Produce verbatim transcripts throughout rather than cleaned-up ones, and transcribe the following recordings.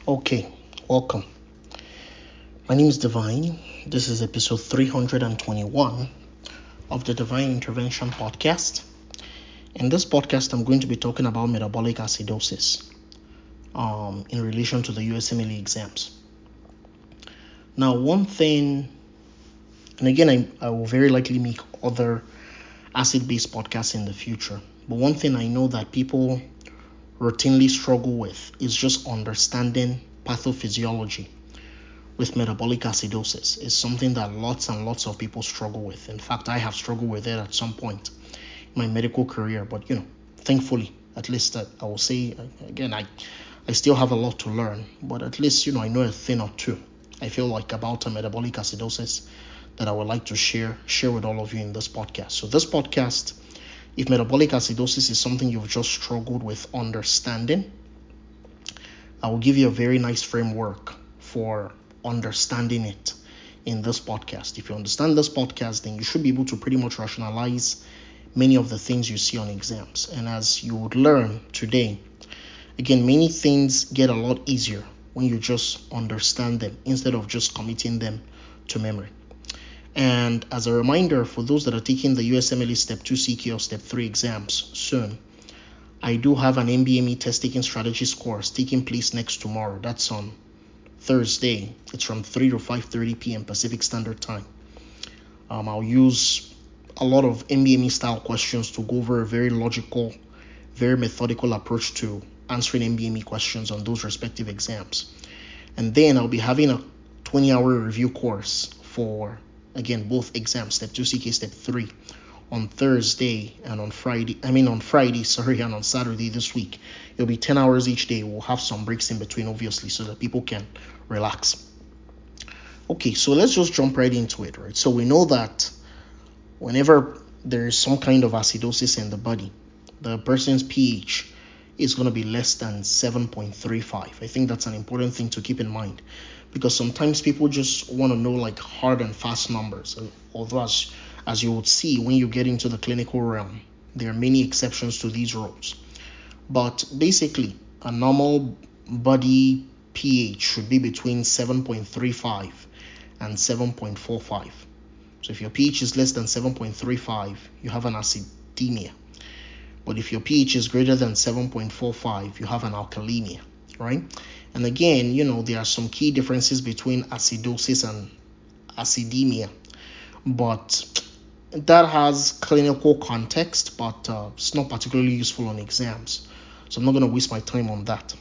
Okay, welcome. My name is Divine. This is episode three hundred twenty-one of the Divine Intervention Podcast. In this podcast, I'm going to be talking about metabolic acidosis um, in relation to the U S M L E exams. Now, one thing, and again, I, I will very likely make other acid-based podcasts in the future, but one thing I know that people routinely struggle with is just understanding pathophysiology with metabolic acidosis. Is something that lots and lots of people struggle with. In fact, I have struggled with it at some point in my medical career, but you know, thankfully, at least I, I will say again, I, I still have a lot to learn, but at least, you know, I know a thing or two, I feel like, about a metabolic acidosis that I would like to share, share with all of you in this podcast. So this podcast, if metabolic acidosis is something you've just struggled with understanding, I will give you a very nice framework for understanding it in this podcast. If you understand this podcast, then you should be able to pretty much rationalize many of the things you see on exams. And as you would learn today, again, many things get a lot easier when you just understand them instead of just committing them to memory. And as a reminder, for those that are taking the U S M L E Step two C K or Step three exams soon, I do have an M B M E test taking strategies course taking place next tomorrow. That's on Thursday. It's from three to five thirty p.m. Pacific Standard Time. Um, I'll use a lot of M B M E style questions to go over a very logical, very methodical approach to answering M B M E questions on those respective exams. And then I'll be having a twenty hour review course for, again, both exams, Step two C K, Step three, on Thursday and on Friday. I mean on Friday, sorry, and on Saturday this week. It'll be ten hours each day. We'll have some breaks in between, obviously, so that people can relax. Okay, so let's just jump right into it, right? So we know that whenever there is some kind of acidosis in the body, the person's pH is going to be less than seven point three five. I think that's an important thing to keep in mind, because sometimes people just want to know like hard and fast numbers. Although as, as you would see when you get into the clinical realm, there are many exceptions to these rules. But basically, a normal body pH should be between seven point three five and seven point four five. So if your pH is less than seven point three five, you have an acidemia. But if your pH is greater than seven point four five, you have an alkalemia, right? And again, you know, there are some key differences between acidosis and acidemia, but that has clinical context, but uh, it's not particularly useful on exams. So I'm not going to waste my time on that.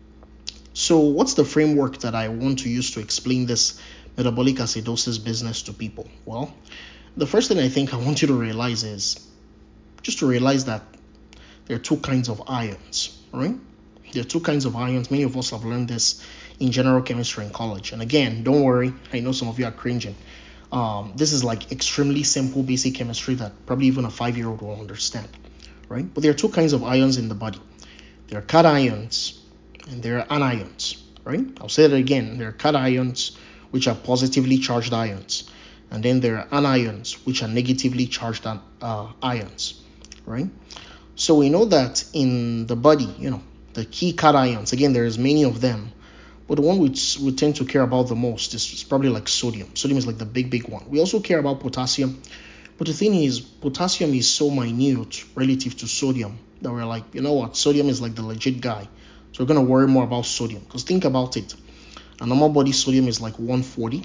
So what's the framework that I want to use to explain this metabolic acidosis business to people? Well, the first thing I think I want you to realize is just to realize that there are two kinds of ions, right? There are two kinds of ions. Many of us have learned this in general chemistry in college. And again, don't worry, I know some of you are cringing. Um, this is like extremely simple basic chemistry that probably even a five-year-old will understand, right? But there are two kinds of ions in the body. There are cations and there are anions, right? I'll say that again. There are cations, which are positively charged ions, and then there are anions, which are negatively charged uh, ions, right? So we know that in the body, you know, the key cations, again, there's many of them, but the one which we tend to care about the most is, is probably like sodium. Sodium is like the big, big one. We also care about potassium, but the thing is, potassium is so minute relative to sodium that we're like, you know what, sodium is like the legit guy. So we're going to worry more about sodium, because think about it. A normal body sodium is like one forty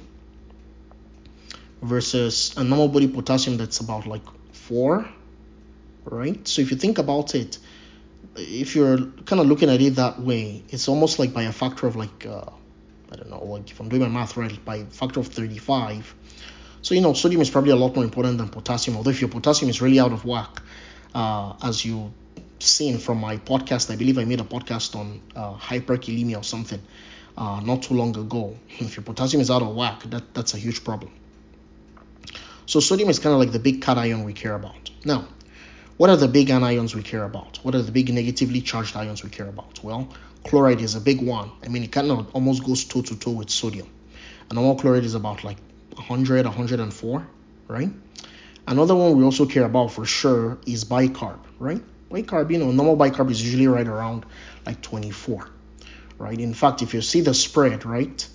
versus a normal body potassium that's about like four, right? So if you think about it, if you're kind of looking at it that way, it's almost like by a factor of like, uh, I don't know, like if I'm doing my math right, by a factor of thirty-five. So, you know, sodium is probably a lot more important than potassium, although if your potassium is really out of whack, uh, as you've seen from my podcast, I believe I made a podcast on uh, hyperkalemia or something uh, not too long ago. If your potassium is out of whack, that, that's a huge problem. So sodium is kind of like the big cation we care about. Now, what are the big anions we care about? What are the big negatively charged ions we care about? Well, chloride is a big one. I mean, it kind of almost goes toe to toe with sodium. A normal chloride is about like one hundred, one hundred four, right? Another one we also care about for sure is bicarb, right? Bicarb, you know, normal bicarb is usually right around like twenty-four, right? In fact, if you see the spread, right,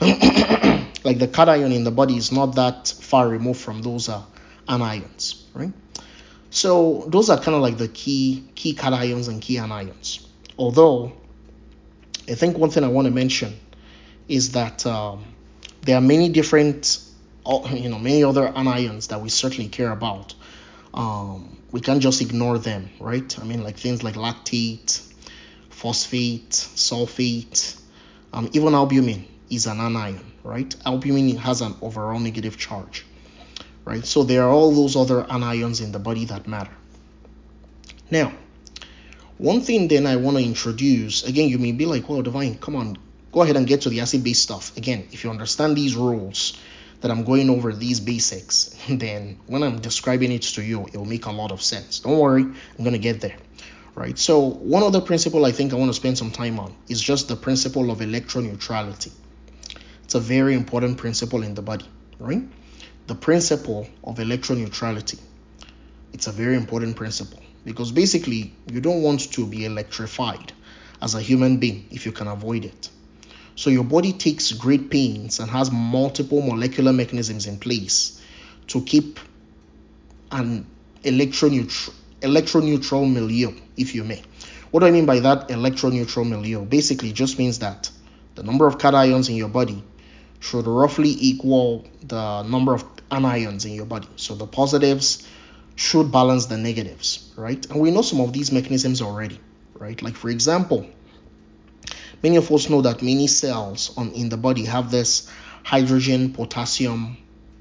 like the cation in the body is not that far removed from those uh, anions, right? So those are kind of like the key key cations and key anions. Although I think one thing I want to mention is that um, there are many different, you know, many other anions that we certainly care about. Um, we can't just ignore them, right? I mean, like things like lactate, phosphate, sulfate, um, even albumin is an anion, right? Albumin has an overall negative charge, right? So there are all those other anions in the body that matter. Now, one thing then I want to introduce, again, you may be like, well, Divine, come on, go ahead and get to the acid-base stuff. Again, if you understand these rules that I'm going over, these basics, then when I'm describing it to you, it will make a lot of sense. Don't worry, I'm going to get there, right? So one other principle I think I want to spend some time on is just the principle of electroneutrality. It's a very important principle in the body, right? The principle of electroneutrality. It's a very important principle because basically you don't want to be electrified as a human being if you can avoid it. So your body takes great pains and has multiple molecular mechanisms in place to keep an electroneutral electroneutral milieu, if you may. What do I mean by that electroneutral milieu? Basically, it just means that the number of cations in your body should roughly equal the number of anions in your body. So the positives should balance the negatives, right? And we know some of these mechanisms already, right? Like for example, many of us know that many cells on in the body have this hydrogen potassium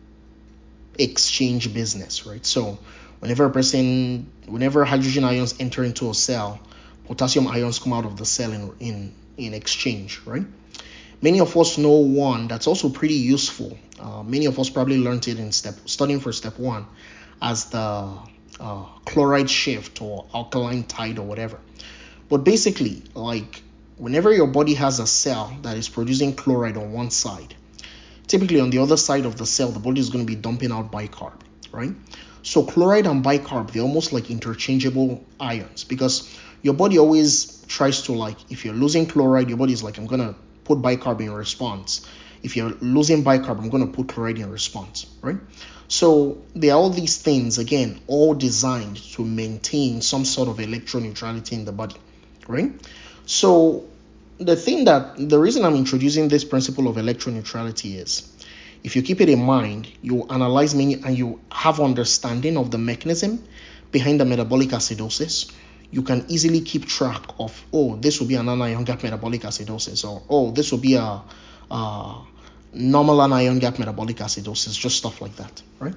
exchange business, right? So whenever a person, whenever hydrogen ions enter into a cell, potassium ions come out of the cell in in, in exchange, right? Many of us know one that's also pretty useful. Uh, many of us probably learned it in step studying for step one as the uh, chloride shift or alkaline tide or whatever. But basically, like whenever your body has a cell that is producing chloride on one side, typically on the other side of the cell, the body is going to be dumping out bicarb, right? So chloride and bicarb, they're almost like interchangeable ions because your body always tries to, like, if you're losing chloride, your body is like, I'm going to put bicarb in response. If you're losing bicarb, I'm going to put chloride in response, right? So there are all these things, again, all designed to maintain some sort of electroneutrality in the body, right? So the thing that, the reason I'm introducing this principle of electroneutrality is, if you keep it in mind, you analyze many and you have understanding of the mechanism behind the metabolic acidosis, you can easily keep track of, oh, this will be an anion gap metabolic acidosis, or oh, this will be a, a normal anion gap metabolic acidosis, just stuff like that, right?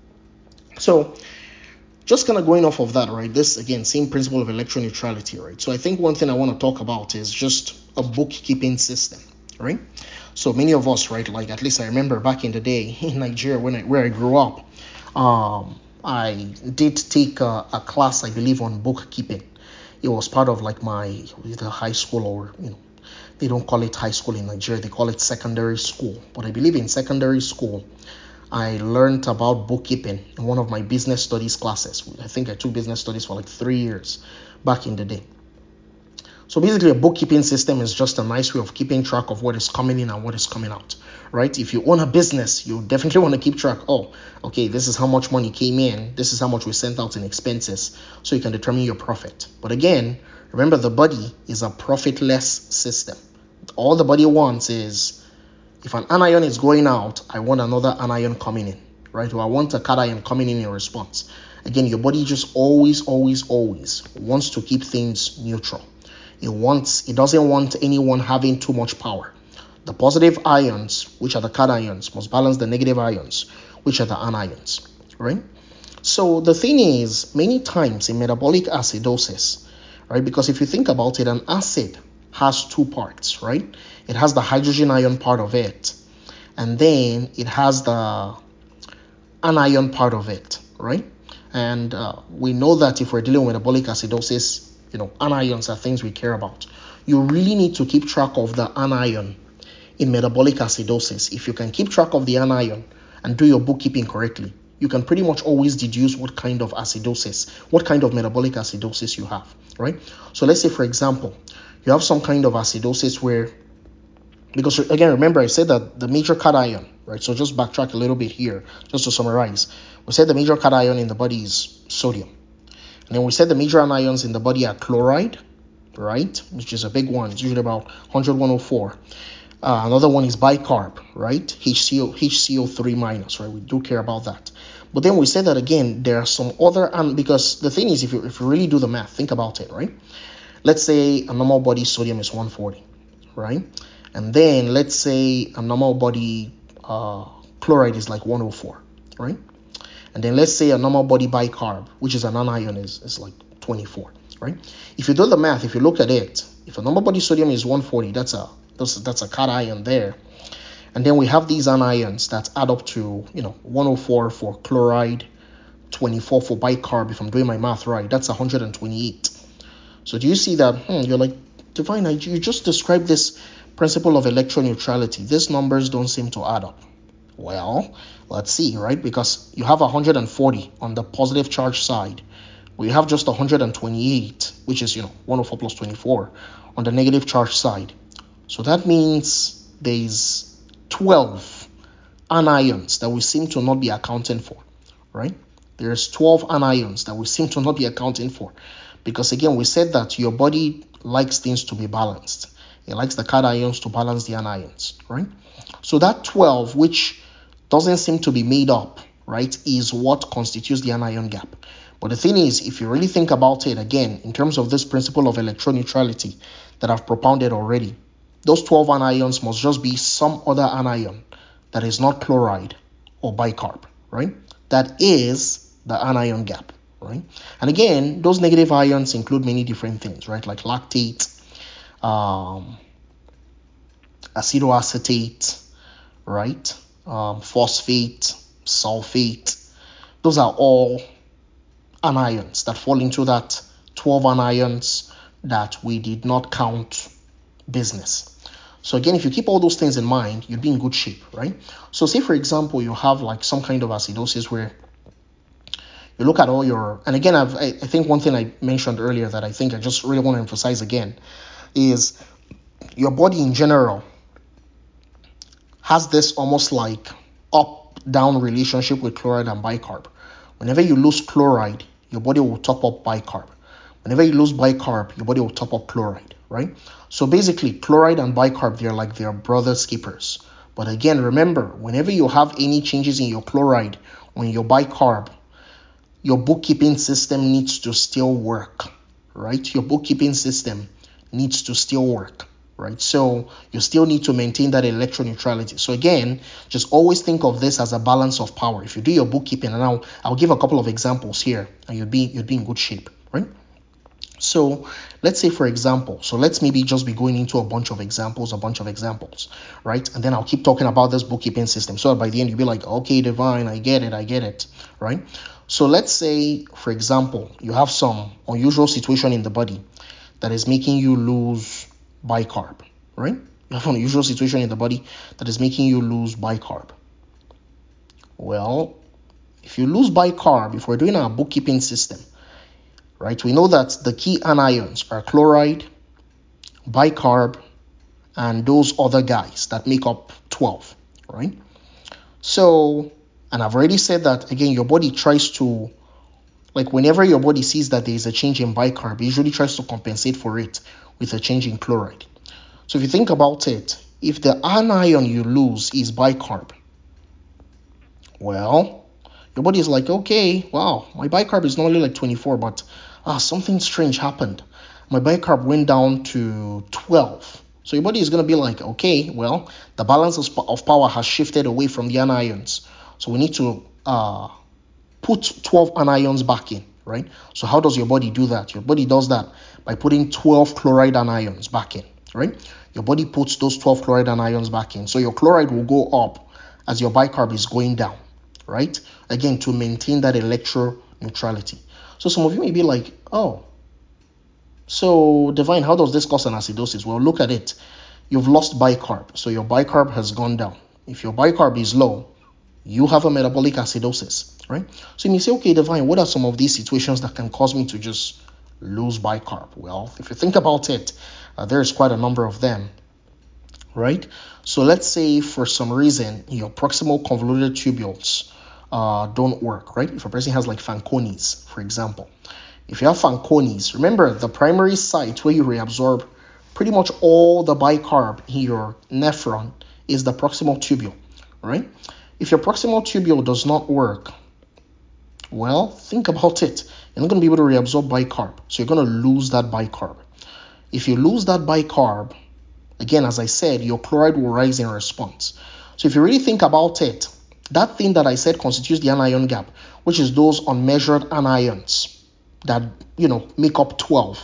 So just kind of going off of that, right, this, again, same principle of electroneutrality, right? So I think one thing I want to talk about is just a bookkeeping system, right? So many of us, right, like at least I remember back in the day in Nigeria when I, where I grew up, um, I did take a, a class, I believe, on bookkeeping. It was part of like my the high school, or, you know, they don't call it high school in Nigeria, they call it secondary school. But I believe in secondary school, I learned about bookkeeping in one of my business studies classes. I think I took business studies for like three years back in the day. So basically, a bookkeeping system is just a nice way of keeping track of what is coming in and what is coming out, right? If you own a business, you definitely want to keep track. Oh, okay, this is how much money came in. This is how much we sent out in expenses, so you can determine your profit. But again, remember, the body is a profitless system. All the body wants is, if an anion is going out, I want another anion coming in, right? Or I want a cation coming in in response. Again, your body just always, always, always wants to keep things neutral. It wants, it doesn't want anyone having too much power. The positive ions, which are the cations, must balance the negative ions, which are the anions, right? So the thing is, many times in metabolic acidosis, right, because if you think about it, an acid has two parts, right? It has the hydrogen ion part of it, and then it has the anion part of it, right? And uh, we know that if we're dealing with metabolic acidosis, you know, anions are things we care about. You really need to keep track of the anion in metabolic acidosis. If you can keep track of the anion and do your bookkeeping correctly, you can pretty much always deduce what kind of acidosis, what kind of metabolic acidosis you have, right? So let's say, for example, you have some kind of acidosis where, because again, remember I said that the major cation, right? So just backtrack a little bit here, just to summarize. We said the major cation in the body is sodium. And then we said the major anions in the body are chloride, right? Which is a big one. It's usually about one hundred, one oh four. Uh, another one is bicarb, right? H C O, H C O three minus, right? We do care about that. But then we said that again, there are some other, and because the thing is, if you, if you really do the math, think about it, right? Let's say a normal body sodium is one forty, right? And then let's say a normal body uh, chloride is like one oh four, right? And then let's say a normal body bicarb, which is an anion, is, is like twenty-four, right? If you do the math, if you look at it, if a normal body sodium is one forty, that's a that's, that's a cation there. And then we have these anions that add up to, you know, one oh four for chloride, twenty-four for bicarb. If I'm doing my math right, that's one hundred twenty-eight. So do you see that? Hmm, you're like, Divine, you just described this principle of electroneutrality. These numbers don't seem to add up. Well, let's see, right? Because you have one hundred forty on the positive charge side. We have just one hundred twenty-eight, which is, you know, one oh four plus twenty-four on the negative charge side. So that means there's twelve anions that we seem to not be accounting for, right? There's twelve anions that we seem to not be accounting for. Because again, we said that your body likes things to be balanced. It likes the cations to balance the anions, right? So that twelve, which doesn't seem to be made up, right, is what constitutes the anion gap. But the thing is, if you really think about it again, in terms of this principle of electroneutrality that I've propounded already, those twelve anions must just be some other anion that is not chloride or bicarb, right? That is the anion gap, right? And again, those negative ions include many different things, right? Like lactate, um, acetoacetate, right? Um, phosphate, sulfate. Those are all anions that fall into that twelve anions that we did not count business. So again, if you keep all those things in mind, you'd be in good shape, right? So say, for example, you have like some kind of acidosis where you look at all your, and again, I've, I, I think one thing I mentioned earlier that I think I just really want to emphasize again is your body in general has this almost like up-down relationship with chloride and bicarb. Whenever you lose chloride, your body will top up bicarb. Whenever you lose bicarb, your body will top up chloride, right? So basically, chloride and bicarb, they're like their brother skippers. But again, remember, whenever you have any changes in your chloride or in your bicarb, your bookkeeping system needs to still work, right? Your bookkeeping system needs to still work, right? So you still need to maintain that electroneutrality. So again, just always think of this as a balance of power. If you do your bookkeeping, and I'll, I'll give a couple of examples here, and you'll be, you'll be in good shape, right? So let's say, for example, so let's maybe just be going into a bunch of examples, a bunch of examples, right? And then I'll keep talking about this bookkeeping system. So by the end, you'll be like, okay, Divine, I get it, I get it, right? So let's say, for example, you have some unusual situation in the body that is making you lose bicarb, right? You have an unusual situation in the body that is making you lose bicarb. Well, if you lose bicarb, if we're doing our bookkeeping system, right, we know that the key anions are chloride, bicarb, and those other guys that make up twelve, right? So, and I've already said that, again, your body tries to, like whenever your body sees that there is a change in bicarb, it usually tries to compensate for it with a change in chloride. So if you think about it, if the anion you lose is bicarb, well, your body is like, okay, wow, my bicarb is normally like twenty-four, but ah, something strange happened. My bicarb went down to twelve. So your body is going to be like, okay, well, the balance of power has shifted away from the anions. So we need to uh, put twelve anions back in, right? So how does your body do that? Your body does that by putting twelve chloride anions back in, right? Your body puts those twelve chloride anions back in. So your chloride will go up as your bicarb is going down, right? Again, to maintain that electroneutrality. So some of you may be like, oh, so Divine, how does this cause an acidosis? Well, look at it. You've lost bicarb. So your bicarb has gone down. If your bicarb is low, you have a metabolic acidosis, right? So you may say, okay, Divine, what are some of these situations that can cause me to just lose bicarb? Well, if you think about it, uh, there's quite a number of them, right? So let's say for some reason your proximal convoluted tubules uh, don't work, right? If a person has like Fanconi's, for example, if you have Fanconi's, remember the primary site where you reabsorb pretty much all the bicarb in your nephron is the proximal tubule, right? If your proximal tubule does not work, well, think about it. You're not going to be able to reabsorb bicarb, so you're going to lose that bicarb. If you lose that bicarb, again, as I said, your chloride will rise in response. So if you really think about it, that thing that I said constitutes the anion gap, which is those unmeasured anions that, you know, make up twelve.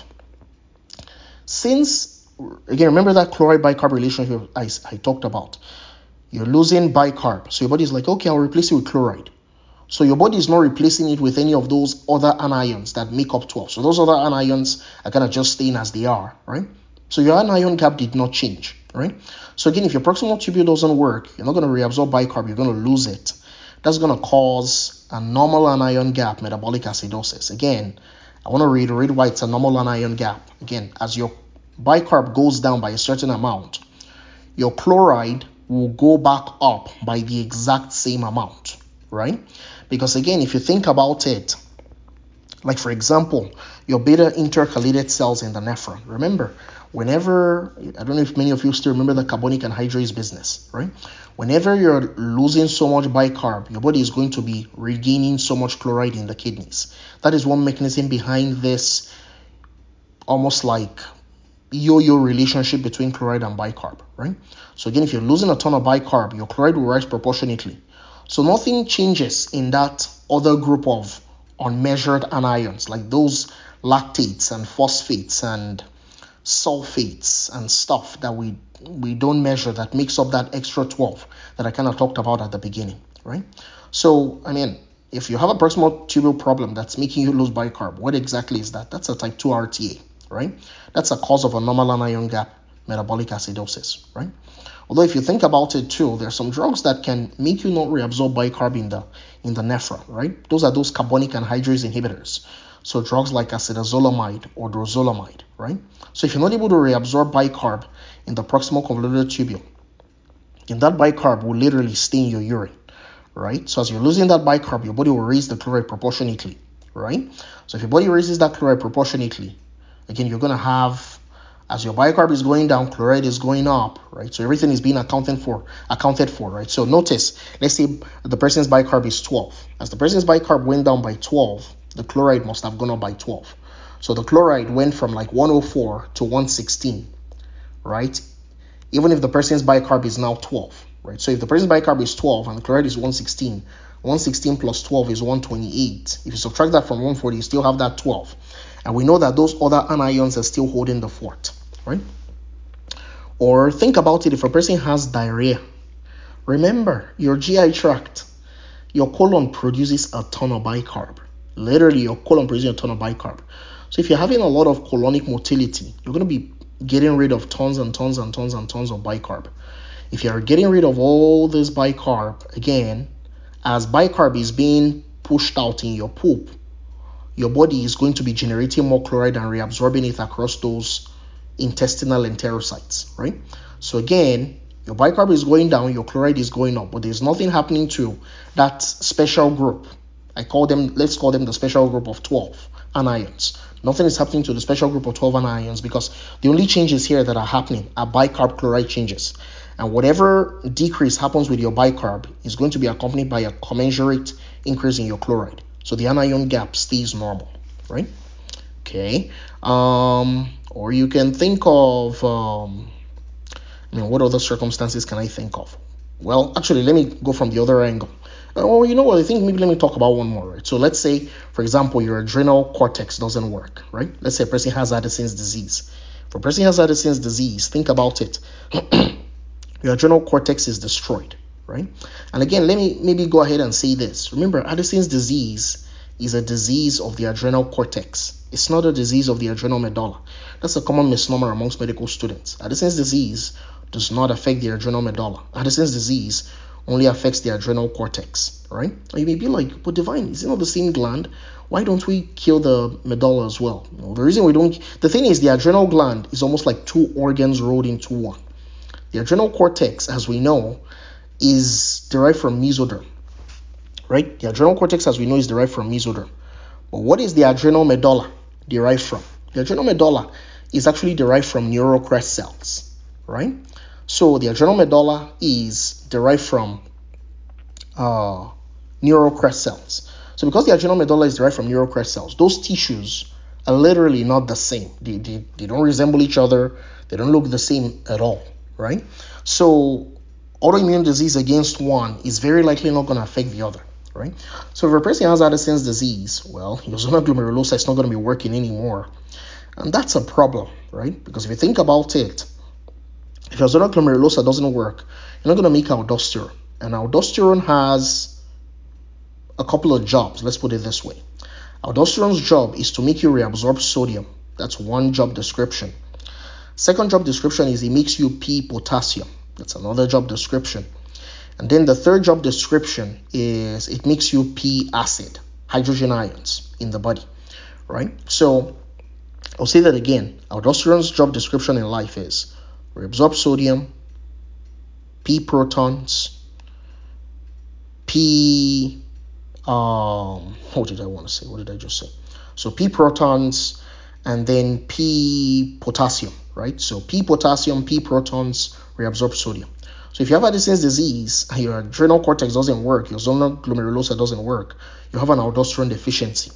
Since, again, remember that chloride bicarb relationship I, I talked about. You're losing bicarb. So your body is like, okay, I'll replace it with chloride. So your body is not replacing it with any of those other anions that make up twelve. So those other anions are kind of just staying as they are, right? So your anion gap did not change, right? So again, if your proximal tubule doesn't work, you're not going to reabsorb bicarb, you're going to lose it. That's going to cause a normal anion gap metabolic acidosis. Again, I want to reiterate why it's a normal anion gap. Again, as your bicarb goes down by a certain amount, your chloride will go back up by the exact same amount, right? Because again, if you think about it, like for example, your beta intercalated cells in the nephron. Remember, whenever, I don't know if many of you still remember the carbonic anhydrase business, right? Whenever you're losing so much bicarb, your body is going to be regaining so much chloride in the kidneys. That is one mechanism behind this almost like yo-yo relationship between chloride and bicarb, right? So again, if you're losing a ton of bicarb, your chloride will rise proportionately. So nothing changes in that other group of unmeasured anions, like those lactates and phosphates and sulfates and stuff that we we don't measure, that makes up that extra twelve that I kind of talked about at the beginning, right? So, I mean, if you have a proximal tubule problem that's making you lose bicarb, what exactly is that? That's a type two R T A, right? That's a cause of a normal anion gap metabolic acidosis, right? Although if you think about it too, there are some drugs that can make you not reabsorb bicarb in the in the nephron, right? Those are those carbonic anhydrase inhibitors. So drugs like acetazolamide or dorzolamide, right? So if you're not able to reabsorb bicarb in the proximal convoluted tubule, then that bicarb will literally stay in your urine, right? So as you're losing that bicarb, your body will raise the chloride proportionately, right? So if your body raises that chloride proportionately, again, you're going to have, as your bicarb is going down, chloride is going up, right? So everything is being accounted for, accounted for, right? So notice, let's say the person's bicarb is twelve. As the person's bicarb went down by twelve, the chloride must have gone up by twelve. So the chloride went from like one oh four to one sixteen, right? Even if the person's bicarb is now twelve, right? So if the person's bicarb is twelve and the chloride is one sixteen, one sixteen plus twelve is one twenty-eight. If you subtract that from one forty, you still have that twelve. And we know that those other anions are still holding the fort, right? Or think about it, if a person has diarrhea, remember your G I tract, your colon produces a ton of bicarb. Literally, your colon produces a ton of bicarb. So if you're having a lot of colonic motility, you're going to be getting rid of tons and tons and tons and tons of bicarb. If you're getting rid of all this bicarb, again, as bicarb is being pushed out in your poop, your body is going to be generating more chloride and reabsorbing it across those intestinal enterocytes, right? So again, your bicarb is going down, your chloride is going up, but there's nothing happening to that special group. I call them, let's call them the special group of twelve anions. Nothing is happening to the special group of twelve anions because the only changes here that are happening are bicarb chloride changes. And whatever decrease happens with your bicarb is going to be accompanied by a commensurate increase in your chloride. So the anion gap stays normal, right? Okay. Um, or you can think of, um, I mean, what other circumstances can I think of? Well, actually, let me go from the other angle. Oh, you know what? I think maybe let me talk about one more, right? So let's say, for example, your adrenal cortex doesn't work, right? Let's say a person has Addison's disease. If a person has Addison's disease, think about it. Your adrenal cortex is destroyed, right? And again, let me maybe go ahead and say this. Remember, Addison's disease is a disease of the adrenal cortex. It's not a disease of the adrenal medulla. That's a common misnomer amongst medical students. Addison's disease does not affect the adrenal medulla. Addison's disease only affects the adrenal cortex, right? And you may be like, but Divine, is it not the same gland? Why don't we kill the medulla as well? well? The reason we don't, the thing is, the adrenal gland is almost like two organs rolled into one. The adrenal cortex, as we know, is derived from mesoderm, right? The adrenal cortex, as we know, is derived from mesoderm. But what is the adrenal medulla derived from? The adrenal medulla is actually derived from neural crest cells, right? So the adrenal medulla is derived from uh, neural crest cells. So because the adrenal medulla is derived from neural crest cells, those tissues are literally not the same. They, they, they don't resemble each other. They don't look the same at all, right? So autoimmune disease against one is very likely not going to affect the other, right? So if a person has Addison's disease, well, your zona glomerulosa is not going to be working anymore. And that's a problem, right? Because if you think about it, if your zona glomerulosa doesn't work, you're not going to make aldosterone. And aldosterone has a couple of jobs. Let's put it this way. Aldosterone's job is to make you reabsorb sodium. That's one job description. Second job description is it makes you pee potassium. That's another job description. And then the third job description is it makes you pee acid, hydrogen ions in the body, right? So I'll say that again. Aldosterone's job description in life is reabsorb sodium, pee protons, pee, um, what did I want to say? What did I just say? So pee protons and then pee potassium, right? So pee potassium, pee protons, reabsorb sodium. So if you have Addison's disease and your adrenal cortex doesn't work, your zona glomerulosa doesn't work, you have an aldosterone deficiency.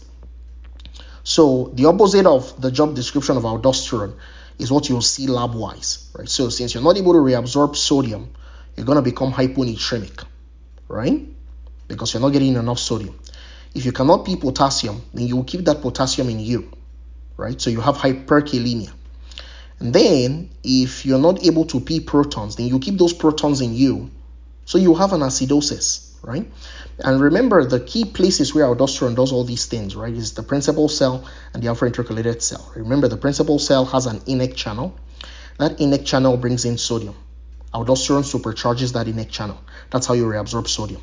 So the opposite of the job description of aldosterone is what you'll see lab-wise, right? So since you're not able to reabsorb sodium, you're going to become hyponatremic, right? Because you're not getting enough sodium. If you cannot pee potassium, then you will keep that potassium in you, right? So you have hyperkalemia. And then if you're not able to pee protons, then you keep those protons in you. So you have an acidosis, right? And remember, the key places where aldosterone does all these things, right, is the principal cell and the alpha intercalated cell. Remember, the principal cell has an INEC channel. That INEC channel brings in sodium. Aldosterone supercharges that INEC channel. That's how you reabsorb sodium.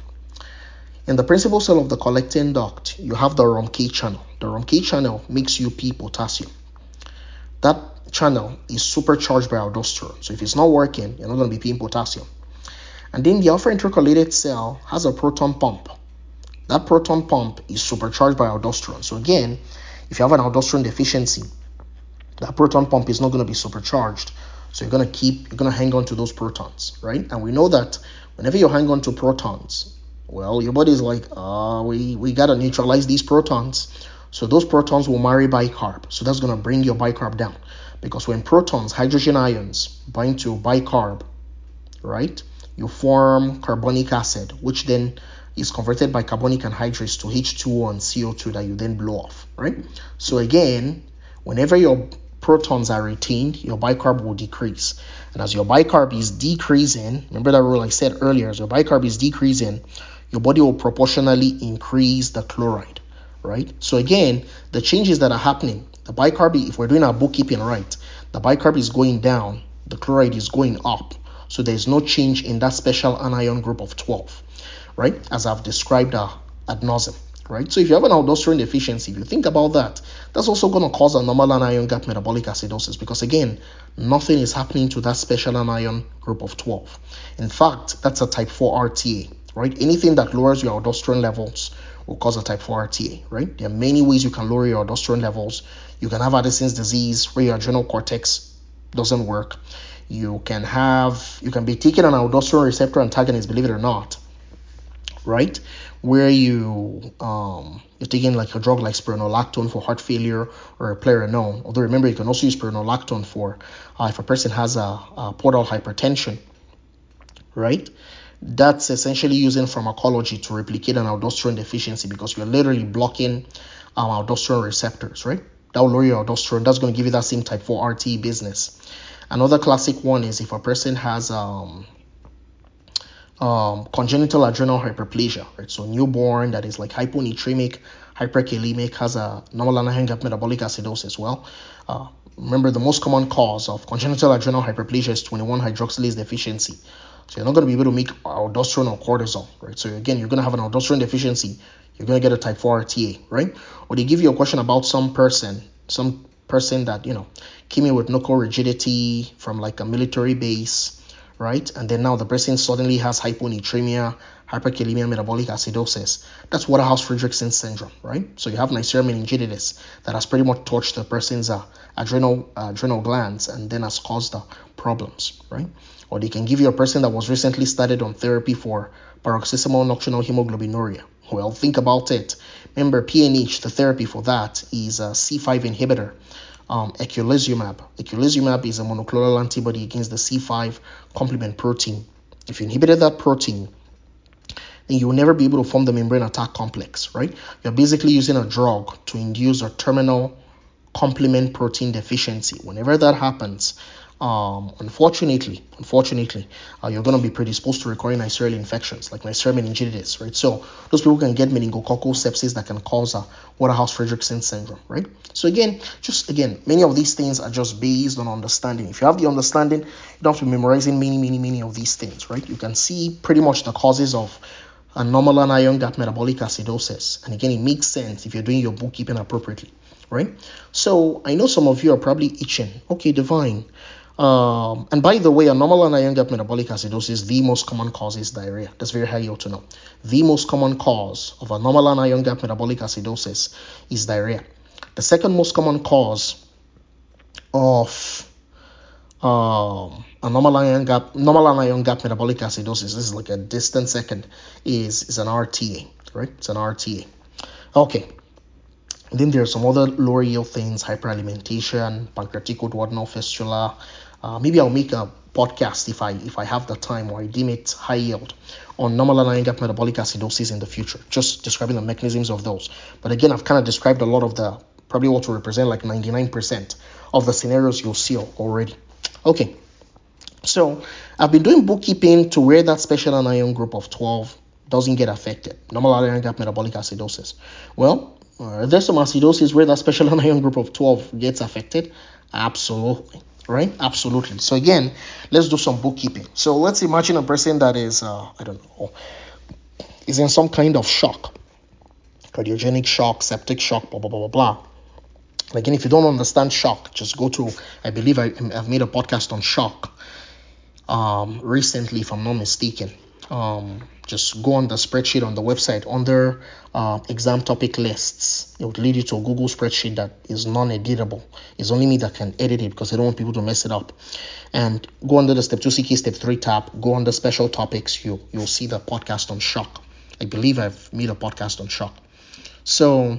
In the principal cell of the collecting duct, you have the R O M K channel. The R O M K channel makes you pee potassium. That channel is supercharged by aldosterone. So if it's not working, you're not going to be peeing potassium. And then the alpha intercalated cell has a proton pump. That proton pump is supercharged by aldosterone. So again, if you have an aldosterone deficiency, that proton pump is not going to be supercharged. So you're going to keep, you're going to hang on to those protons, right? And we know that whenever you hang on to protons, well, your body is like, uh, we, we got to neutralize these protons. So those protons will marry bicarb. So that's going to bring your bicarb down. Because when protons, hydrogen ions, bind to bicarb, right, you form carbonic acid, which then is converted by carbonic anhydrase to H two O and C O two that you then blow off, right? So again, whenever your protons are retained, your bicarb will decrease. And as your bicarb is decreasing, remember that rule I said earlier, as your bicarb is decreasing, your body will proportionally increase the chloride, right? So again, the changes that are happening, the bicarb, if we're doing our bookkeeping right, the bicarb is going down, the chloride is going up. So there's no change in that special anion group of twelve, right? As I've described uh, ad nauseum, right? So if you have an aldosterone deficiency, if you think about that, that's also going to cause a normal anion gap metabolic acidosis because again, nothing is happening to that special anion group of twelve. In fact, that's a type four R T A, right? Anything that lowers your aldosterone levels will cause a type four R T A, right? There are many ways you can lower your aldosterone levels. You can have Addison's disease where your adrenal cortex doesn't work. You can have, you can be taking an aldosterone receptor antagonist, believe it or not, right? Where you, um, you're taking like a drug like spironolactone for heart failure or eplerenone. Although remember, you can also use spironolactone for uh, if a person has a, a portal hypertension, right? That's essentially using pharmacology to replicate an aldosterone deficiency because you're literally blocking um, aldosterone receptors, right? That will lower your aldosterone. That's going to give you that same type four R T A business. Another classic one is if a person has um, um, congenital adrenal hyperplasia, right? So newborn that is like hyponatremic, hyperkalemic, has a normal anion gap metabolic acidosis. Well, uh, remember the most common cause of congenital adrenal hyperplasia is twenty-one hydroxylase deficiency. So you're not going to be able to make aldosterone or cortisol, right? So again, you're going to have an aldosterone deficiency. You're going to get a type four R T A, right? Or they give you a question about some person, some person that, you know, came in with knuckle rigidity from like a military base, right? And then now the person suddenly has hyponatremia, hyperkalemia, metabolic acidosis. That's Waterhouse-Friderichsen syndrome, right? So you have Neisseria meningitis that has pretty much touched the person's uh, adrenal uh, adrenal glands and then has caused the problems, right? Or they can give you a person that was recently started on therapy for paroxysmal nocturnal hemoglobinuria. Well, think about it. Remember, P N H, the therapy for that is a C five inhibitor. Um, eculizumab. Eculizumab is a monoclonal antibody against the C five complement protein. If you inhibited that protein, then you will never be able to form the membrane attack complex, right? You're basically using a drug to induce a terminal complement protein deficiency. Whenever that happens, um, unfortunately, unfortunately, uh, you're going to be predisposed to recurring Neisseria infections like Neisseria meningitis, right? So those people can get meningococcal sepsis that can cause a Waterhouse-Friderichsen syndrome, right? So again, just again, many of these things are just based on understanding. If you have the understanding, you don't have to be memorizing many, many, many of these things, right? You can see pretty much the causes of a normal anion gap metabolic acidosis. And again, it makes sense if you're doing your bookkeeping appropriately, right? So I know some of you are probably itching. Okay, Divine. Um, and by the way, a normal anion gap metabolic acidosis, the most common cause is diarrhea. That's very high you ought to know. The most common cause of a normal anion gap metabolic acidosis is diarrhea. The second most common cause of um, a normal iron gap, normal iron gap metabolic acidosis, this is like a distant second, is, is an R T A, right? It's an R T A. Okay. And then there are some other lower yield things, hyperalimentation, pancreatic duodenal fistula. Uh, maybe I'll make a podcast if I if I have the time or I deem it high yield on normal iron gap metabolic acidosis in the future, just describing the mechanisms of those. But again, I've kind of described a lot of the, probably what will represent like ninety-nine percent of the scenarios you'll see already. Okay, so I've been doing bookkeeping to where that special anion group of twelve doesn't get affected. Normal iron gap metabolic acidosis. Well, uh, there's some acidosis where that special anion group of twelve gets affected. Absolutely, right? Absolutely. So again, let's do some bookkeeping. So let's imagine a person that is, uh, I don't know, is in some kind of shock, cardiogenic shock, septic shock, blah, blah, blah, blah, blah. Again, if you don't understand shock, just go to, I believe I, I've made a podcast on shock um, recently, if I'm not mistaken. Um, just go on the spreadsheet on the website under uh, exam topic lists. It would lead you to a Google spreadsheet that is non-editable. It's only me that can edit it because I don't want people to mess it up. And go under the step two C K, step three tab, go under special topics. You, you'll see the podcast on shock. I believe I've made a podcast on shock. So,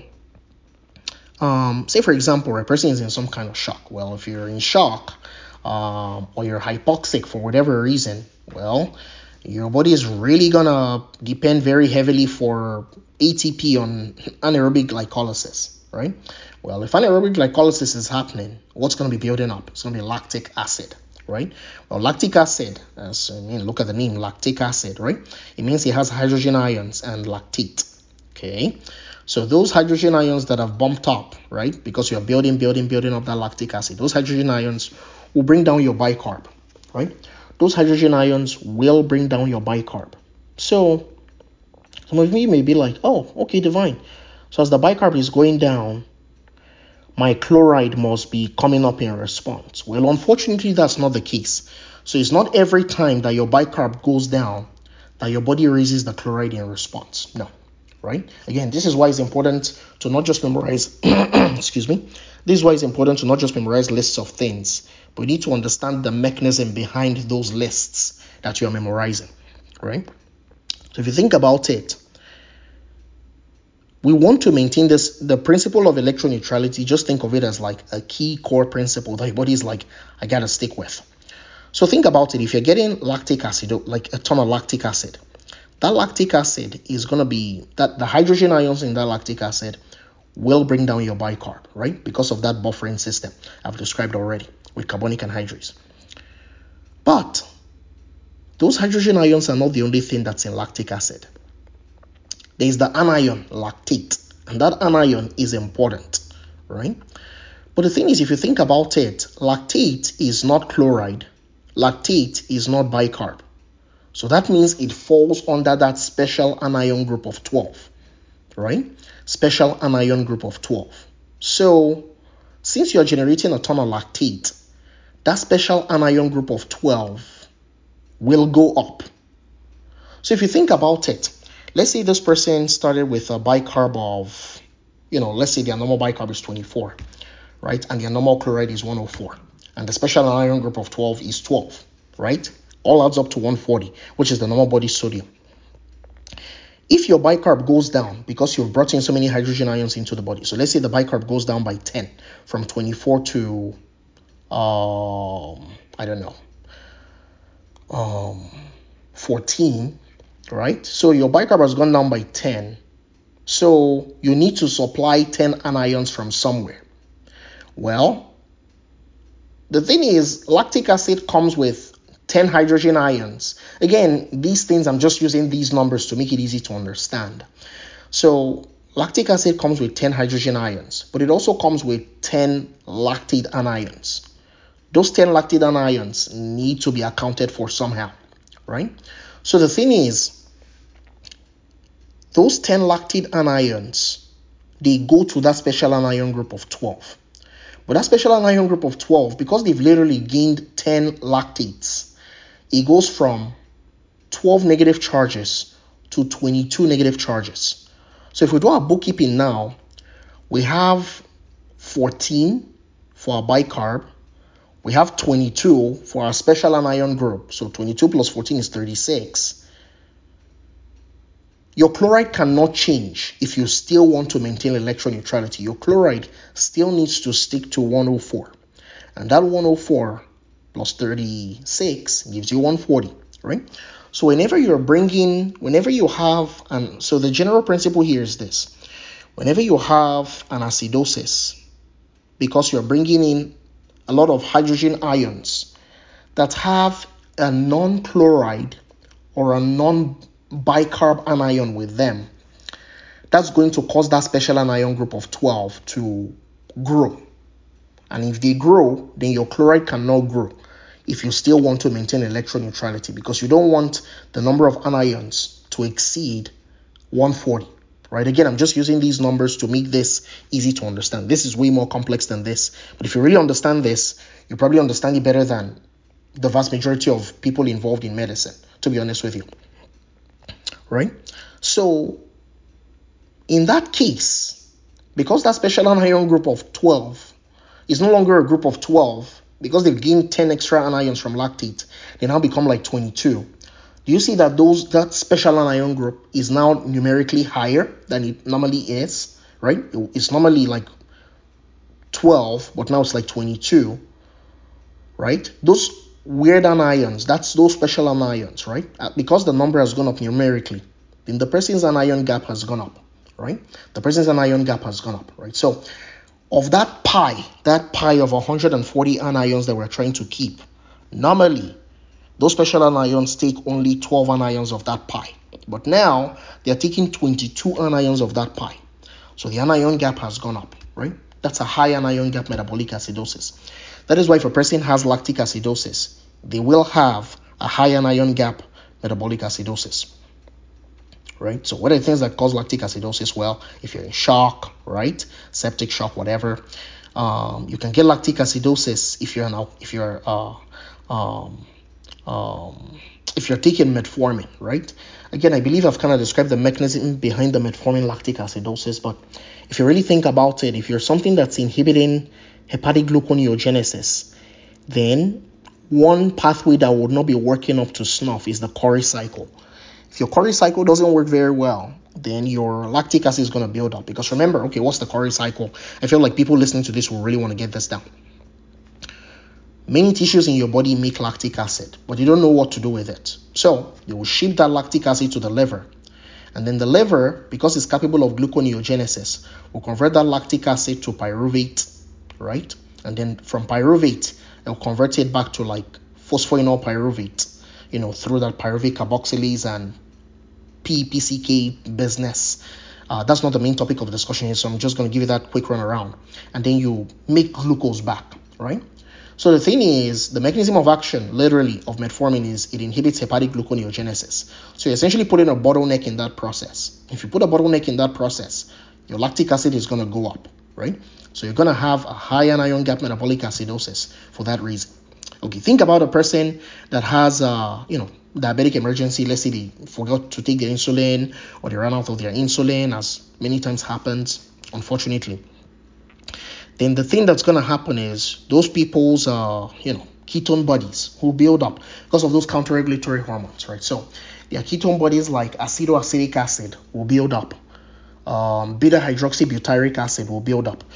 Um, say for example, a person is in some kind of shock. Well, if you're in shock um, or you're hypoxic for whatever reason, well, your body is really gonna depend very heavily for A T P on anaerobic glycolysis, right? Well, if anaerobic glycolysis is happening, what's gonna be building up? It's gonna be lactic acid, right? Well, lactic acid, as I mean, look at the name, lactic acid, right? It means it has hydrogen ions and lactate, okay? So those hydrogen ions that have bumped up, right, because you're building, building, building up that lactic acid, those hydrogen ions will bring down your bicarb, right? Those hydrogen ions will bring down your bicarb. So some of you may be like, oh, okay, Divine. So as the bicarb is going down, my chloride must be coming up in response. Well, unfortunately, that's not the case. So it's not every time that your bicarb goes down that your body raises the chloride in response. No. Right? Again, this is why it's important to not just memorize, excuse me, this is why it's important to not just memorize lists of things, but you need to understand the mechanism behind those lists that you are memorizing, right? So if you think about it, we want to maintain this, the principle of electroneutrality, just think of it as like a key core principle that your body is like, I gotta stick with. So think about it, if you're getting lactic acid, like a ton of lactic acid, that lactic acid is going to be, that the hydrogen ions in that lactic acid will bring down your bicarb, right? Because of that buffering system I've described already with carbonic anhydrase. But those hydrogen ions are not the only thing that's in lactic acid. There's the anion, lactate, and that anion is important, right? But the thing is, if you think about it, lactate is not chloride, lactate is not bicarb. So that means it falls under that special anion group of twelve, right? Special anion group of twelve. So since you're generating a ton of lactate, that special anion group of twelve will go up. So if you think about it, let's say this person started with a bicarb of, you know, let's say their normal bicarb is twenty-four, right? And their normal chloride is one oh four. And the special anion group of twelve is twelve, right? All adds up to one forty, which is the normal body sodium. If your bicarb goes down because you've brought in so many hydrogen ions into the body, so let's say the bicarb goes down by ten, from twenty-four to, um, I don't know, um, fourteen, right? So your bicarb has gone down by ten. So you need to supply ten anions from somewhere. Well, the thing is, lactic acid comes with ten hydrogen ions. Again, these things, I'm just using these numbers to make it easy to understand. So lactic acid comes with ten hydrogen ions, but it also comes with ten lactate anions. Those ten lactate anions need to be accounted for somehow, right? So the thing is, those ten lactate anions, they go to that special anion group of twelve. But that special anion group of twelve, because they've literally gained ten lactates, it goes from twelve negative charges to twenty-two negative charges. So if we do our bookkeeping now, we have fourteen for our bicarb, we have twenty-two for our special anion group. So twenty-two plus fourteen is thirty-six. Your chloride cannot change if you still want to maintain electron neutrality. Your chloride still needs to stick to one oh four. And that one oh four plus thirty-six gives you one forty, right? So whenever you're bringing, whenever you have, and so the general principle here is this. Whenever you have an acidosis, because you're bringing in a lot of hydrogen ions that have a non-chloride or a non-bicarb anion with them, that's going to cause that special anion group of twelve to grow. And if they grow, then your chloride cannot grow if you still want to maintain electron neutrality, because you don't want the number of anions to exceed one forty. Right? Again, I'm just using these numbers to make this easy to understand. This is way more complex than this. But if you really understand this, you probably understand it better than the vast majority of people involved in medicine, to be honest with you. Right? So, in that case, because that special anion group of twelve is no longer a group of twelve, because they've gained ten extra anions from lactate, they now become like twenty-two. Do you see that those that special anion group is now numerically higher than it normally is, right? It's normally like twelve, but now it's like twenty-two, right? Those weird anions, that's those special anions, right? Because the number has gone up numerically, then the person's anion gap has gone up, right? The person's anion gap has gone up, right? So of that pie, that pie of one hundred forty anions that we're trying to keep, normally those special anions take only twelve anions of that pie. But now they're taking twenty-two anions of that pie. So the anion gap has gone up, right? That's a high anion gap metabolic acidosis. That is why if a person has lactic acidosis, they will have a high anion gap metabolic acidosis, right? So what are the things that cause lactic acidosis? Well, if you're in shock, right? Septic shock, whatever. Um, you can get lactic acidosis if you're an, if you're uh, um, Um, if you're taking metformin, right? Again, I believe I've kind of described the mechanism behind the metformin lactic acidosis, but if you really think about it, if you're something that's inhibiting hepatic gluconeogenesis, then one pathway that would not be working up to snuff is the Cori cycle. If your Cori cycle doesn't work very well, then your lactic acid is going to build up. Because remember, okay, what's the Cori cycle? I feel like people listening to this will really want to get this down. Many tissues in your body make lactic acid, but you don't know what to do with it. So they will ship that lactic acid to the liver. And then the liver, because it's capable of gluconeogenesis, will convert that lactic acid to pyruvate, right? And then from pyruvate, it'll convert it back to like phosphoenol pyruvate, you know, through that pyruvate carboxylase and P P C K business. Uh, that's not the main topic of the discussion here, so I'm just going to give you that quick run around. And then you make glucose back, right? So the thing is, the mechanism of action, literally, of metformin is it inhibits hepatic gluconeogenesis. So you're essentially putting a bottleneck in that process. If you put a bottleneck in that process, your lactic acid is going to go up, right? So you're going to have a high anion gap metabolic acidosis for that reason. Okay, think about a person that has, uh, you know, diabetic emergency. Let's say they forgot to take their insulin or they ran out of their insulin, as many times happens, unfortunately. Then the thing that's going to happen is those people's, uh, you know, ketone bodies will build up because of those counter-regulatory hormones, right? So their ketone bodies like acetoacetic acid will build up. Um, beta-hydroxybutyric acid will build up.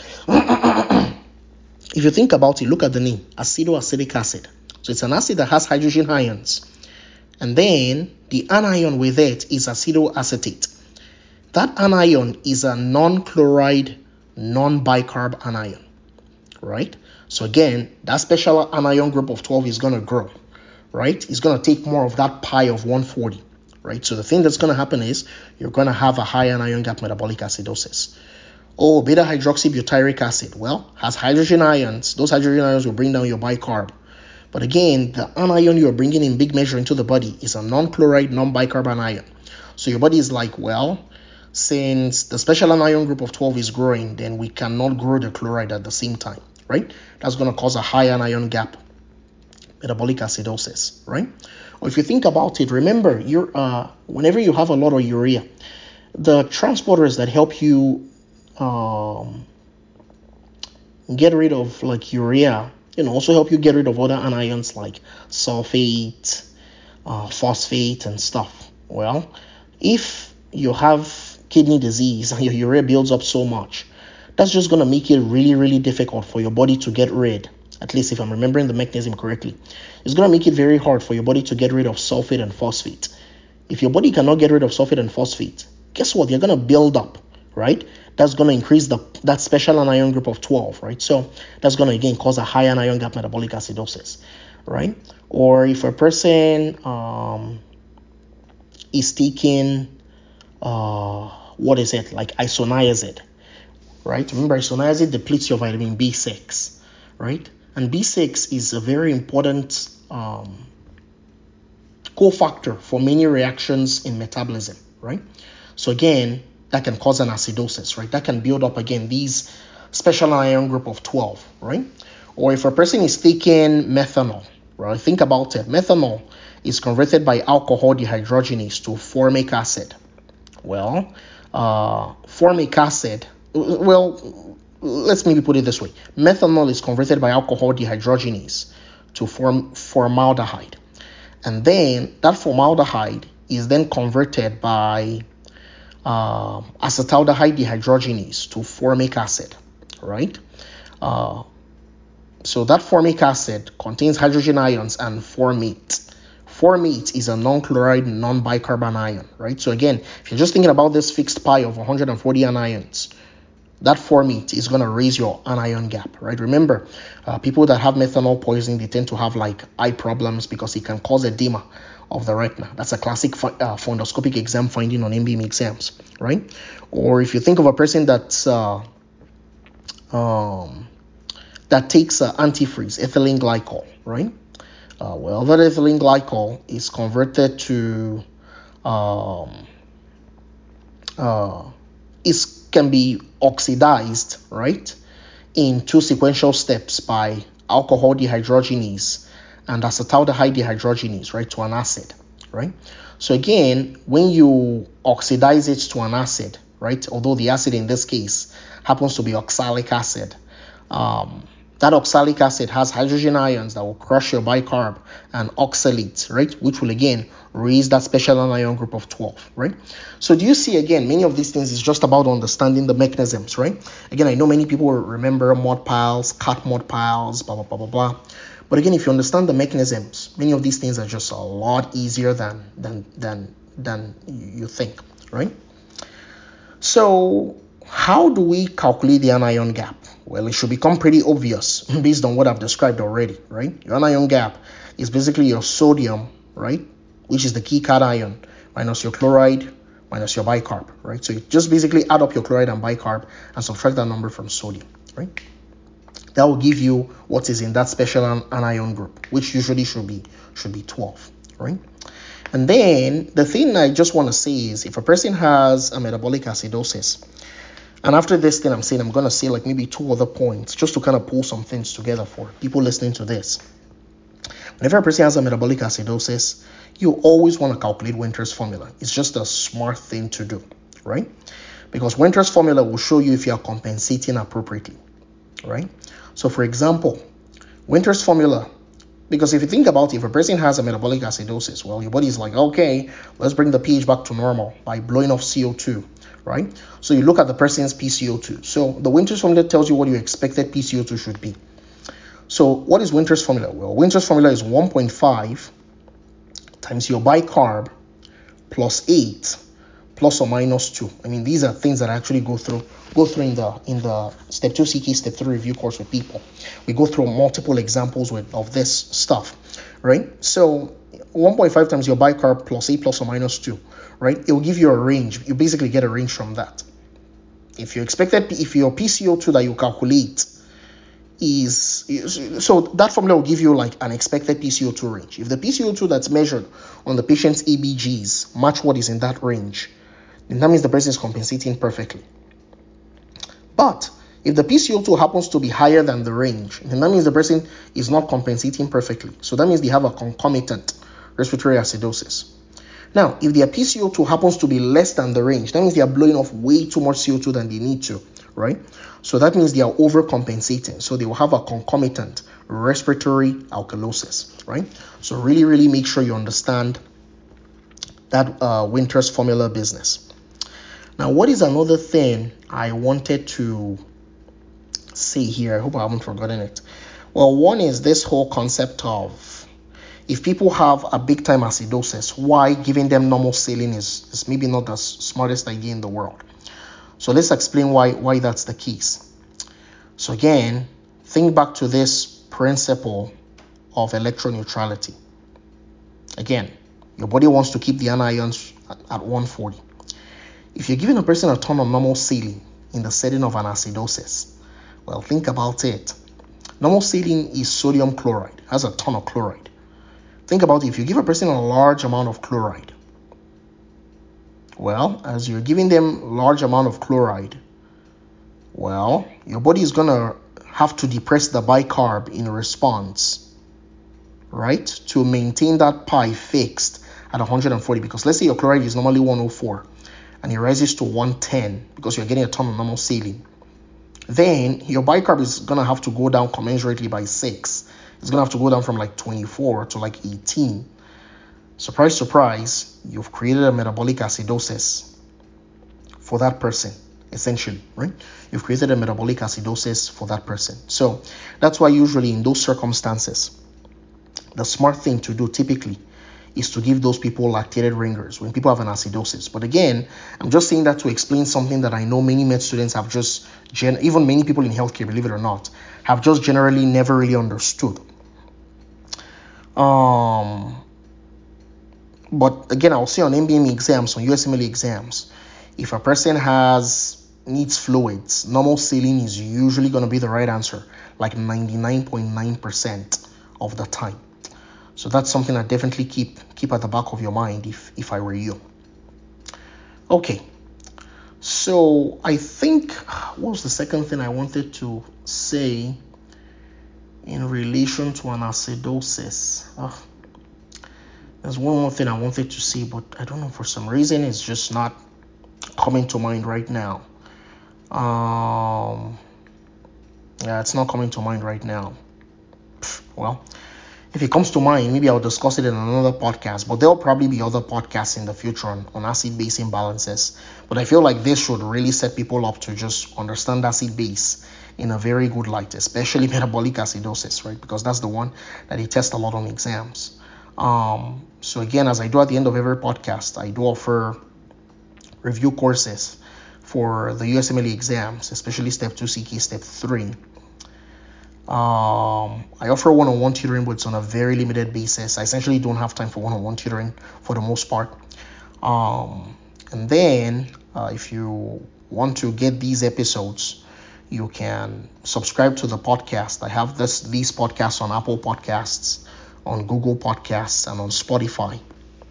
If you think about it, look at the name, acetoacetic acid. So it's an acid that has hydrogen ions. And then the anion with it is acetoacetate. That anion is a non-chloride, non-bicarb anion, right? So again, that special anion group of twelve is going to grow, right? It's going to take more of that pie of one forty, right? So the thing that's going to happen is you're going to have a high anion gap metabolic acidosis. Oh, beta-hydroxybutyric acid, well, has hydrogen ions. Those hydrogen ions will bring down your bicarb. But again, the anion you're bringing in big measure into the body is a non-chloride, non-bicarb anion. So your body is like, well, since the special anion group of twelve is growing, then we cannot grow the chloride at the same time, right? That's going to cause a high anion gap metabolic acidosis, right? Or if you think about it, remember, you're uh, whenever you have a lot of urea, the transporters that help you um, get rid of like urea, you know, also help you get rid of other anions like sulfate, uh, phosphate, and stuff. Well, if you have kidney disease and your urea builds up so much, that's just going to make it really, really difficult for your body to get rid, at least if I'm remembering the mechanism correctly. It's going to make it very hard for your body to get rid of sulfate and phosphate. If your body cannot get rid of sulfate and phosphate, guess what? You're going to build up, right? That's going to increase the that special anion group of twelve, right? So that's going to, again, cause a high anion gap metabolic acidosis, right? Or if a person um, is taking, uh, what is it, like isoniazid, right? Remember, isoniazid depletes your vitamin B six, right? And B six is a very important um, cofactor for many reactions in metabolism, right? So again, that can cause an acidosis, right? That can build up, again, these special ion group of twelve, right? Or if a person is taking methanol, right? Think about it. Methanol is converted by alcohol dehydrogenase to formic acid. Well, uh, formic acid, well, let's maybe put it this way. Methanol is converted by alcohol dehydrogenase to form formaldehyde. And then that formaldehyde is then converted by uh, acetaldehyde dehydrogenase to formic acid, right? Uh, so that formic acid contains hydrogen ions and formate. Formate is a non-chloride, non-bicarbon ion, right? So again, if you're just thinking about this fixed pie of one hundred forty anions, that formate is going to raise your anion gap, right? Remember, uh, people that have methanol poisoning, they tend to have like eye problems because it can cause edema of the retina. That's a classic uh, fundoscopic exam finding on M B M exams, right? Or if you think of a person that's uh, um, that takes uh, antifreeze, ethylene glycol, right? Uh, well, that ethylene glycol is converted to um, uh, is can be oxidized, right, in two sequential steps by alcohol dehydrogenase and acetaldehyde dehydrogenase, right, to an acid, right? So again, when you oxidize it to an acid, right, although the acid in this case happens to be oxalic acid, um, that oxalic acid has hydrogen ions that will crush your bicarb and oxalate, right, which will again raise that special anion group of twelve, right? So do you see, again, many of these things is just about understanding the mechanisms, right? Again, I know many people remember mod piles, cat mod piles, blah, blah, blah, blah, blah. But again, if you understand the mechanisms, many of these things are just a lot easier than, than, than, than you think, right? So how do we calculate the anion gap? Well, it should become pretty obvious based on what I've described already, right? Your anion gap is basically your sodium, right, which is the key cation, minus your chloride, minus your bicarb, right? So you just basically add up your chloride and bicarb and subtract that number from sodium, right? That will give you what is in that special anion group, which usually should be should be twelve, right? And then the thing I just want to say is, if a person has a metabolic acidosis, and after this thing I'm saying, I'm going to say like maybe two other points just to kind of pull some things together for people listening to this. Whenever a person has a metabolic acidosis, you always want to calculate Winter's formula. It's just a smart thing to do, right? Because Winter's formula will show you if you are compensating appropriately, right? So for example, Winter's formula, because if you think about it, if a person has a metabolic acidosis, well, your body is like, okay, let's bring the pH back to normal by blowing off C O two, right? So you look at the person's P C O two. So the Winter's formula tells you what your expected P C O two should be. So what is Winter's formula? Well, Winter's formula is one point five times your bicarb plus eight plus or minus two. I mean, these are things that I actually go through go through in the in the step two C K, step three review course with people. We go through multiple examples with of this stuff, right? So one point five times your bicarb plus eight plus or minus two, right? It will give you a range. You basically get a range from that. If you expected, if your P C O two that you calculate is, is so that formula will give you like an expected P C O two range. If the P C O two that's measured on the patient's A B Gs match what is in that range, then that means the person is compensating perfectly. But if the P C O two happens to be higher than the range, then that means the person is not compensating perfectly. So that means they have a concomitant respiratory acidosis. Now, if their P C O two happens to be less than the range, that means they are blowing off way too much C O two than they need to, right? So that means they are overcompensating. So they will have a concomitant respiratory alkalosis, right? So really, really make sure you understand that uh, Winter's formula business. Now, what is another thing I wanted to say here? I hope I haven't forgotten it. Well, one is this whole concept of if people have a big time acidosis, why giving them normal saline is, is maybe not the smartest idea in the world. So let's explain why, why that's the case. So again, think back to this principle of electroneutrality. Again, your body wants to keep the anions at, at one forty. If you're giving a person a ton of normal saline in the setting of an acidosis, well, think about it. Normal saline is sodium chloride, has a ton of chloride. Think about it. If you give a person a large amount of chloride, well, as you're giving them large amount of chloride, well, your body is going to have to depress the bicarb in response, right, to maintain that pi fixed at one hundred forty. Because let's say your chloride is normally one oh four and it rises to one ten because you're getting a ton of normal saline. Then your bicarb is going to have to go down commensurately by six. It's going to have to go down from like twenty-four to like eighteen. Surprise, surprise, you've created a metabolic acidosis for that person, essentially, right? You've created a metabolic acidosis for that person. So that's why usually in those circumstances, the smart thing to do typically is to give those people lactated ringers when people have an acidosis. But again, I'm just saying that to explain something that I know many med students have just, gen- even many people in healthcare, believe it or not, have just generally never really understood. Um, but again, I'll say on M B M E exams, on U S M L E exams, if a person has needs fluids, normal saline is usually going to be the right answer, like ninety-nine point nine percent of the time. So that's something I definitely keep keep at the back of your mind if if I were you. Okay, so I think, what was the second thing I wanted to say in relation to an acidosis? Oh, there's one more thing I wanted to say, but I don't know, for some reason it's just not coming to mind right now. Um, yeah, it's not coming to mind right now. Well, if it comes to mind, maybe I'll discuss it in another podcast, but there'll probably be other podcasts in the future on, on acid-base imbalances. But I feel like this should really set people up to just understand acid-base in a very good light, especially metabolic acidosis, right? Because that's the one that they test a lot on exams. Um, so again, as I do at the end of every podcast, I do offer review courses for the U S M L E exams, especially step two C K, step three. Um, I offer one-on-one tutoring, but it's on a very limited basis. I essentially don't have time for one-on-one tutoring for the most part. Um, and then uh, if you want to get these episodes, You can subscribe to the podcast. I have this these podcasts on Apple Podcasts, on Google Podcasts, and on Spotify.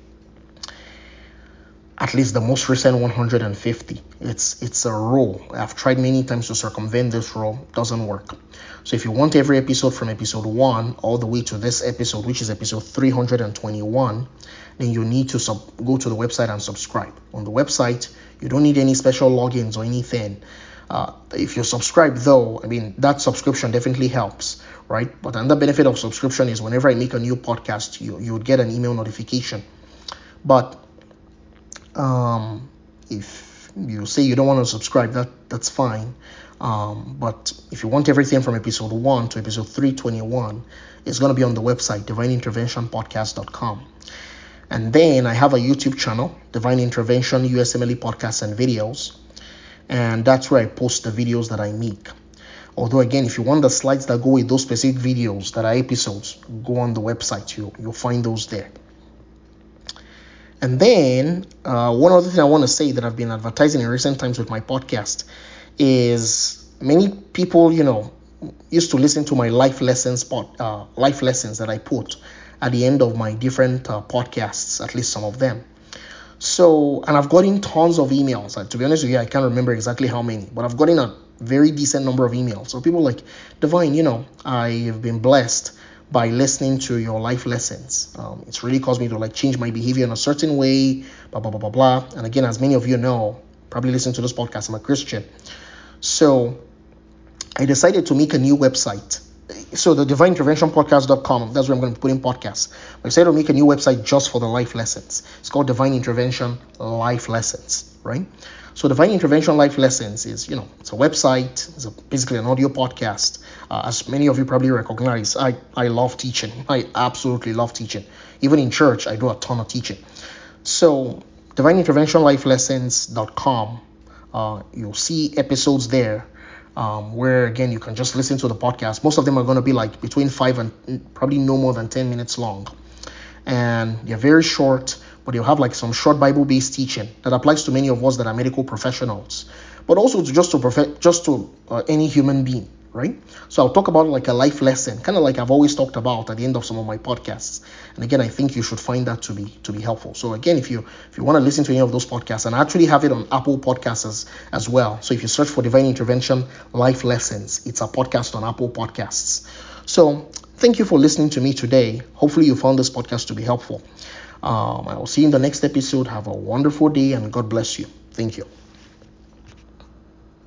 At least the most recent one hundred fifty. It's it's a rule. I've tried many times to circumvent this rule. Doesn't work. So if you want every episode from episode one all the way to this episode, which is episode three hundred twenty-one, then you need to sub- go to the website and subscribe. On the website, you don't need any special logins or anything. Uh, if you subscribe, though, I mean, that subscription definitely helps, right? But another benefit of subscription is whenever I make a new podcast, you you would get an email notification. But um, if you say you don't want to subscribe, that that's fine. Um, but if you want everything from episode one to episode three twenty-one, it's going to be on the website, divine intervention podcast dot com. And then I have a YouTube channel, Divine Intervention U S M L E Podcasts and Videos. And that's where I post the videos that I make. Although, again, if you want the slides that go with those specific videos that are episodes, go on the website. You, you'll find those there. And then uh, one other thing I want to say that I've been advertising in recent times with my podcast is many people, you know, used to listen to my life lessons, pod, uh, life lessons that I put at the end of my different uh, podcasts, at least some of them. So, and I've gotten tons of emails. Uh, to be honest with you, I can't remember exactly how many, but I've gotten a very decent number of emails. So people like, Divine, you know, I have been blessed by listening to your life lessons. Um, it's really caused me to like change my behavior in a certain way, blah, blah, blah, blah, blah. And again, as many of you know, probably listen to this podcast, I'm a Christian. So I decided to make a new website. So the divine intervention podcast dot com, that's where I'm going to put in podcasts. I decided to make a new website just for the life lessons. It's called Divine Intervention Life Lessons, right? So Divine Intervention Life Lessons is, you know, it's a website. It's a, basically an audio podcast. Uh, as many of you probably recognize, I, I love teaching. I absolutely love teaching. Even in church, I do a ton of teaching. So divine intervention life lessons dot com, uh, you'll see episodes there. Um, where again you can just listen to the podcast. Most of them are going to be like between five and probably no more than ten minutes long, and they're very short, but they'll have like some short Bible-based teaching that applies to many of us that are medical professionals, but also to just to perfect, just to uh, any human being, right? So I'll talk about like a life lesson, kind of like I've always talked about at the end of some of my podcasts. And again, I think you should find that to be to be helpful. So again, if you if you want to listen to any of those podcasts, and I actually have it on Apple Podcasts as, as well. So if you search for Divine Intervention Life Lessons, it's a podcast on Apple Podcasts. So thank you for listening to me today. Hopefully you found this podcast to be helpful. Um, I will see you in the next episode. Have a wonderful day and God bless you. Thank you.